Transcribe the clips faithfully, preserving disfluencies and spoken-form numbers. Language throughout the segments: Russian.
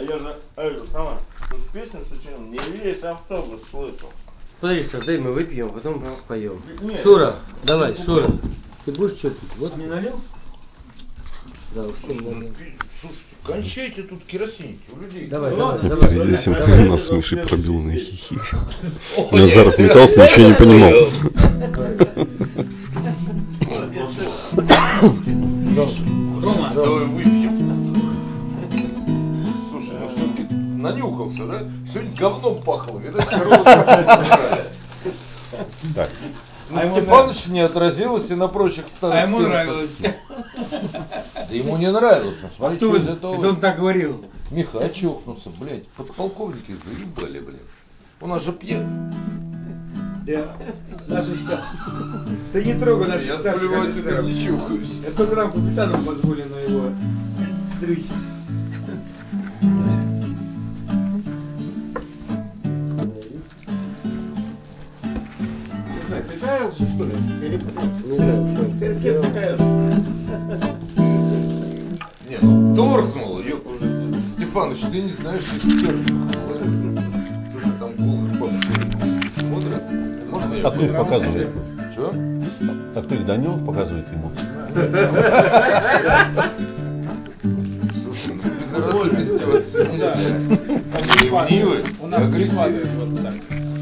я же, это, сама, тут песню сочинил, не весь автобус слышал. Смотри, что, дай мы выпьем, потом поем. Нет, Шура, давай, Шура. Ты будешь что пить? Вот не налил? Да, уж не налил. Слушайте, кончайте тут керосинки у людей. Давай, Ну, давай, ладно, давай. Здесь давай. у нас Миши пробил хихи. Назар отметался, ничего не понимал. Рома, давай выпьем. Слушай, ну все-таки нанюхался, да? Сегодня говном пахло, видать, корова. Так. На Степановича не отразилось и на прочих старых. А ему нравилось. Да ему не нравилось. Смотри, что из этого. Это он так говорил. Миха, очухнулся, блядь. Подполковники заебали, блядь. У нас же пьян. Наши старшие. Ты не трогай наших Я старших сплевать офицеров. не чухаюсь. Я только нам капитаном позволено его стричь. Ты каялся, что ли? Или Не знаю, что. ты кем ты каялся? Не, ну торкнуло, ёп. Степаныч, ты не знаешь экспертов. Слушай, там голых бабушек смотрят. Можно я? А кто их показывает? Чего? А кто их Данилов показывает ему? Слушай, ну безрассудности вот сегодня. Они ревнивы У и нас агрессивны. вот так.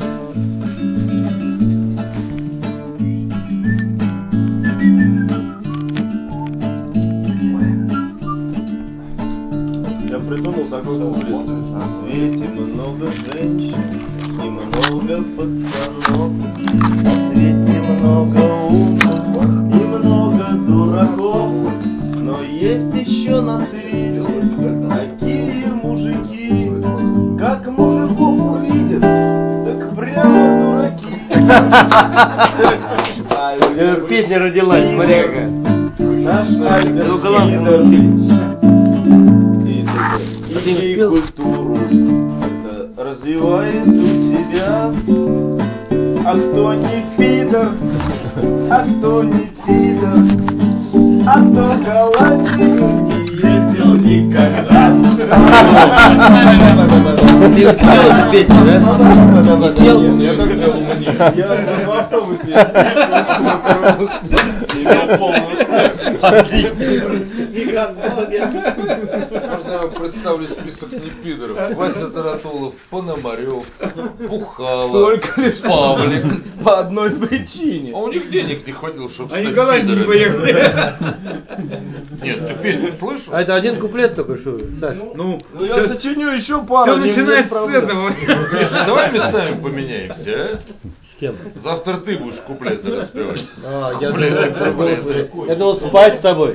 Я придумал такой куплет. На свете много женщин и много пацанов. На свете много умных и много дураков. Но есть еще на свете такие мужики, как мужиков увидят, так прямо дураки. Песня родилась, смотри какая. Наш Альберт Ну, голландцы Гитлер научились. и культуру это развивает у себя. А кто не пидор, а кто не пидор, а кто галактик не ездил никогда. Ты успел эту песню, да? Успел? Я так делал мне. Я в автобусе имел полную. Можно я вам представлю список непидоров? Вася Таратулов, Пономарев, Пухало, Только лишь Павлик. по одной причине. А у них денег не хватило, чтобы Они в стать Голландию не пидорами. поехали. Нет, ты песню слышал? А это один куплет только, что, Саш? Ну, Ну я сочиню еще пару. все не- не начинается с проблем. этого. Миша, давай местами поменяемся, а? С кем? Завтра ты будешь куплеты распевать. А, я Блин, думал, это бред. я думал спать с тобой.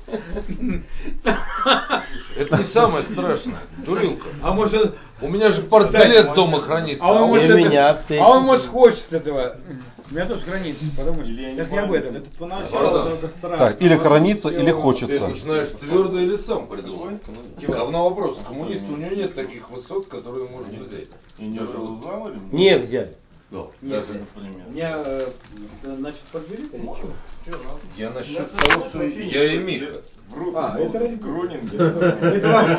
Это не самое страшное, дурилка. А может, У меня же портбилет дома хранится. а он а может, И это- меня в а он может хочет этого. У меня тоже хранится, подумай. Или я не Сейчас не понял. об этом. Это поначалу Пардон. только страшно. Так, или хранится, или Ты хочется. это знаешь твердо или сам придумал? Говно вопрос. Коммунист, у него нет таких высот, которые можно взять. И не разузнавали? Не взять. Да. Даже, У например. меня, э, значит, подберите или что? Я насчет того, что я и Миха. А, это ради Грунинг. Это ваше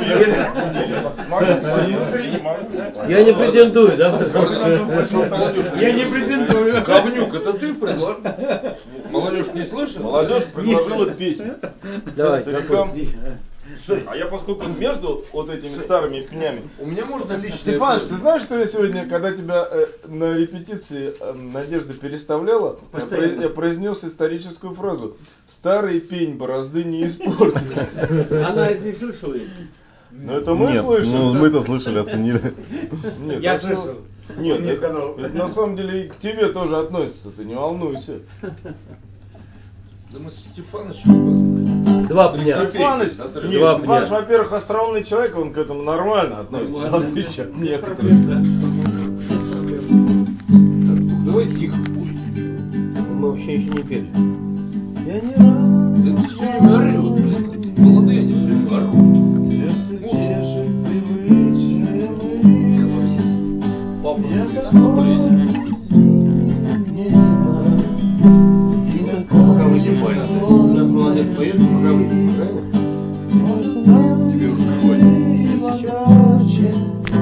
Я не претендую, да? Я не претендую. Говнюк, это ты предложил? Молодежь не слышит? Молодежь предложила песню. Давай, Целиком. какой? А я поскольку между вот этими старыми пенями. У меня можно лично... Степан, ты знаешь, что я сегодня, когда тебя э, на репетиции э, Надежда переставляла, я, про- я произнес историческую фразу: «Старый пень борозды не испортит». Она это не слышала. Но это мы Нет, слышали. ну мы-то слышали, оценили. Нет, Я это- слышал. Нет, Мне это, сказал. это на самом деле и к тебе тоже относится, ты не волнуйся. Да мы с Степанычем... Два пня. Степаныч, Да, нет, да. Два Степаныч, пня. во-первых, остроумный человек, он к этому нормально относится, в отличие от некоторых. Давай тихо будем. Мы вообще еще не пели. Я не рад. Это все время орёт, блин. Молодые они все время орут. Сердце тешит привычные мысли. Папа, Я ну, готов блин. не знаю. И на Пока вы не поняли. У нас молодец поет, пока вы не правильно? Может, там Тебе уже хватит. вода